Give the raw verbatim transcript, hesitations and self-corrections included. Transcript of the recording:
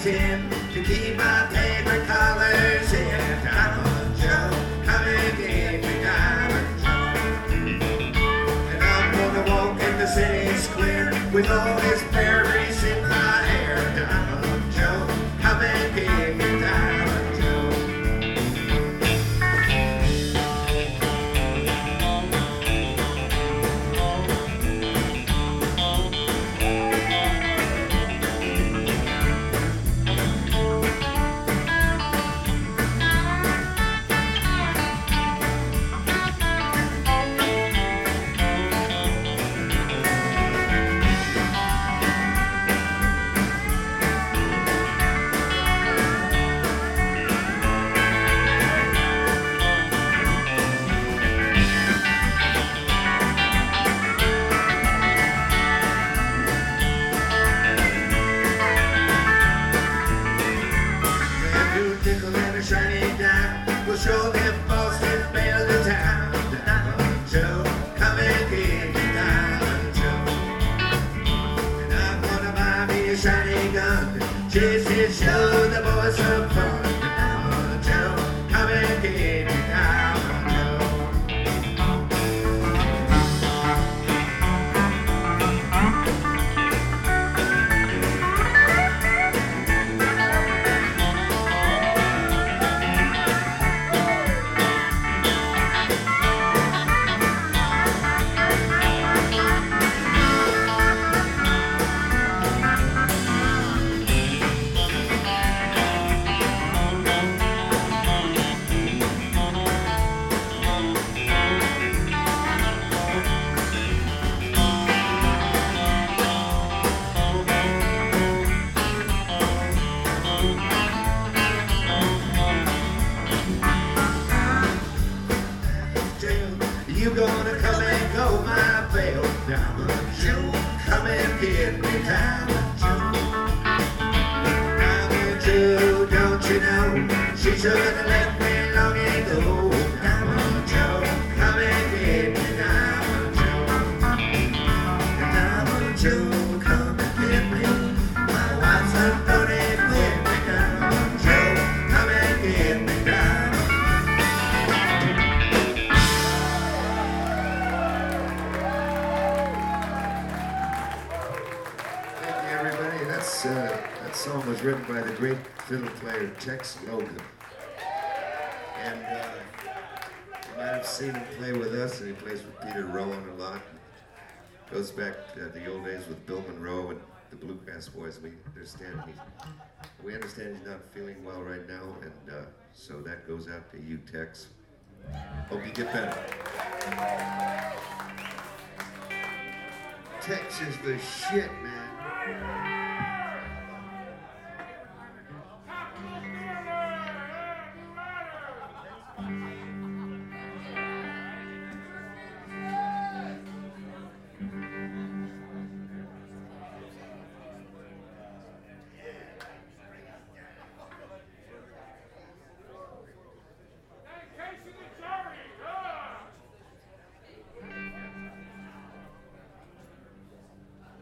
tin to keep my paper colors in. Diamond Joe, come and get me, Diamond Joe. And I'm gonna walk in the city square with all his berries in my hair. Diamond Joe, come and get me, Diamond Joe. We'll show them Boston Belle the town. Diamond Joe, come and get me, Diamond Joe. And I'm gonna buy me a shiny gun, chase it, show the boys some fun. Diamond Joe, come and get me, Diamond Joe. You gonna come and go, my bail, Diamond Joe, come and get me, Diamond Joe. Diamond Joe, don't you know, she should have left me long ago. Diamond Joe, come and get me, Diamond Joe. Diamond Joe, come and get me, my wife's a funny with me. Diamond Joe, come and get me, Diamond. Uh, that song was written by the great fiddle player Tex Logan. And uh, you might have seen him play with us, and he plays with Peter Rowan a lot. Goes back to the old days with Bill Monroe and the Bluegrass Boys. We understand he's, we understand he's not feeling well right now, and uh, so that goes out to you, Tex. Hope you get better. Tex is the shit, man.